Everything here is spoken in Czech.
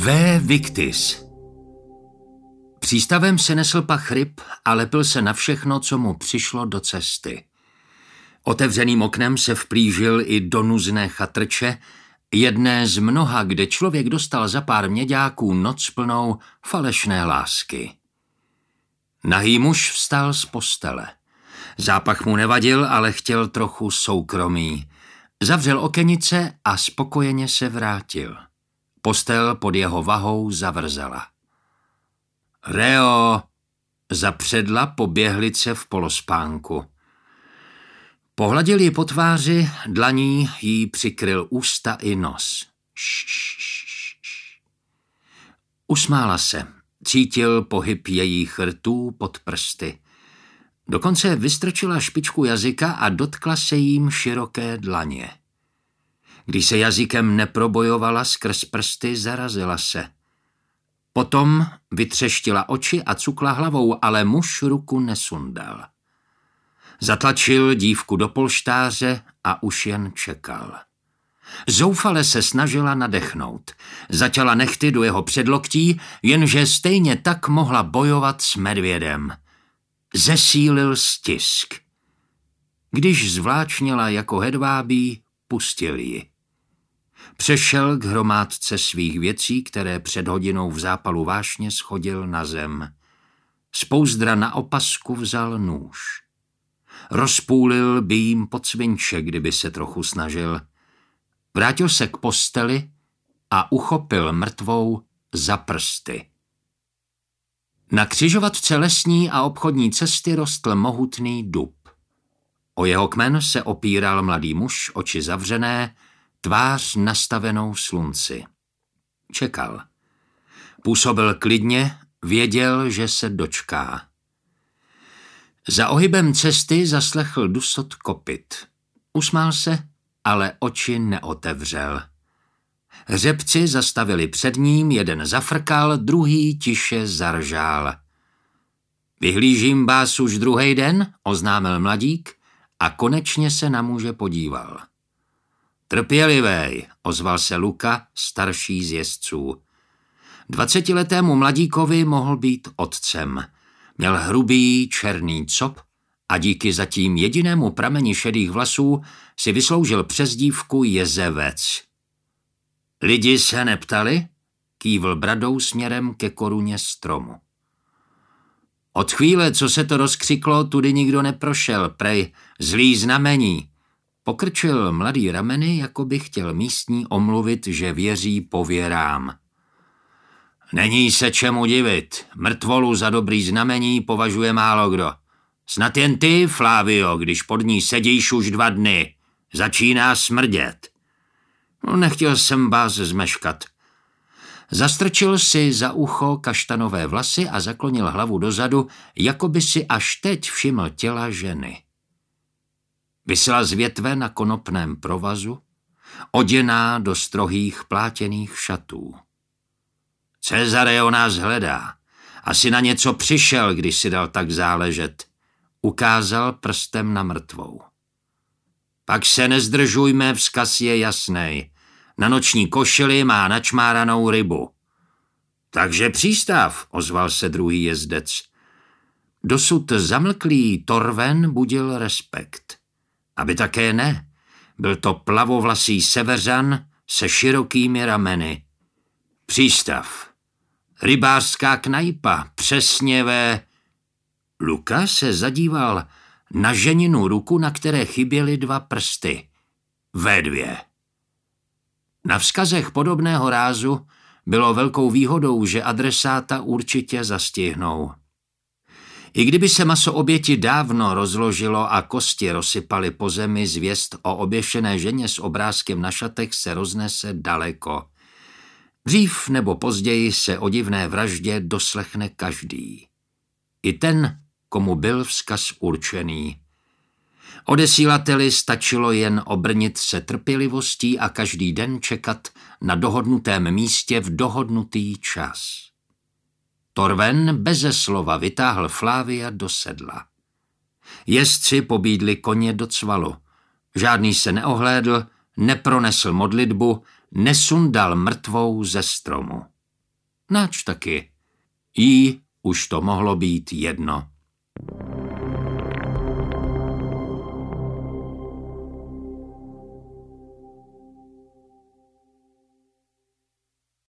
V. Victis. Přístavem se nesl pach ryb a lepil se na všechno, co mu přišlo do cesty. Otevřeným oknem se vplížil i do nuzné chatrče, jedné z mnoha, kde člověk dostal za pár měďáků noc plnou falešné lásky. Nahý muž vstal z postele. Zápach mu nevadil, ale chtěl trochu soukromí. Zavřel okenice a spokojeně se vrátil. Postel pod jeho vahou zavrzela. Reo, zapředla poběhlice v polospánku. Pohladil ji po tváři, dlaní jí přikryl ústa i nos. Usmála se, cítil pohyb jejích rtů pod prsty. Dokonce vystrčila špičku jazyka a dotkla se jím široké dlaně. Když se jazykem neprobojovala skrz prsty, zarazila se. Potom vytřeštila oči a cukla hlavou, ale muž ruku nesundal. Zatlačil dívku do polštáře a už jen čekal. Zoufale se snažila nadechnout. Zatěla nehty do jeho předloktí, jenže stejně tak mohla bojovat s medvědem. Zesílil stisk. Když zvláčněla jako hedvábí, pustil ji. Přešel k hromádce svých věcí, které před hodinou v zápalu vášně shodil na zem. Z pouzdra na opasku vzal nůž. Rozpůlil by jim podsvinče, kdyby se trochu snažil. Vrátil se k posteli a uchopil mrtvou za prsty. Na křižovatce lesní a obchodní cesty rostl mohutný dub. O jeho kmen se opíral mladý muž, oči zavřené, tvář nastavenou slunci. Čekal. Působil klidně, věděl, že se dočká. Za ohybem cesty zaslechl dusot kopyt. Usmál se, ale oči neotevřel. Hřebci zastavili před ním, jeden zafrkal, druhý tiše zaržál. Vyhlížím vás už druhý den, oznámil mladík a konečně se na muže podíval. Trpělivej, ozval se Luka, starší z jezdců. 20letému mladíkovi mohl být otcem. Měl hrubý černý cop a díky zatím jedinému prameni šedých vlasů si vysloužil přezdívku Jezevec. Lidi se neptali? Kývl bradou směrem ke koruně stromu. Od chvíle, co se to rozkřiklo, tudy nikdo neprošel, prej zlý znamení. Pokrčil mladý rameny, jako by chtěl místní omluvit, že věří pověrám. Není se čemu divit, mrtvolu za dobrý znamení považuje málo kdo. Snad jen ty, Flávio, když pod ní sedíš už 2 dny. Začíná smrdět. Nechtěl jsem vás zmeškat. Zastrčil si za ucho kaštanové vlasy a zaklonil hlavu dozadu, jako by si až teď všiml těla ženy. Visela z větve na konopném provazu, oděná do strohých plátěných šatů. Cezareo nás hledá. Asi na něco přišel, když si dal tak záležet. Ukázal prstem na mrtvou. Pak se nezdržujme, vzkaz je jasnej. Na noční košili má načmáranou rybu. Takže přístav, ozval se druhý jezdec. Dosud zamlklý Torven budil respekt. Aby také ne. Byl to plavovlasý seveřan se širokými rameny. Přístav. Rybářská knajpa, přesně ve... Luka se zadíval na ženinu ruku, na které chyběly 2 prsty. V2. Na vzkazech podobného rázu bylo velkou výhodou, že adresáta určitě zastihnou. I kdyby se maso oběti dávno rozložilo a kosti rozsypaly po zemi, zvěst o oběšené ženě s obrázkem na šatech se roznese daleko. Dřív nebo později se o divné vraždě doslechne každý. I ten, komu byl vzkaz určený. Odesílateli stačilo jen obrnit se trpělivostí a každý den čekat na dohodnutém místě v dohodnutý čas. Torven beze slova vytáhl Flávia do sedla. Jezdci pobídli koně do cvalu. Žádný se neohlédl, nepronesl modlitbu, nesundal mrtvou ze stromu. Nač taky. Jí už to mohlo být jedno.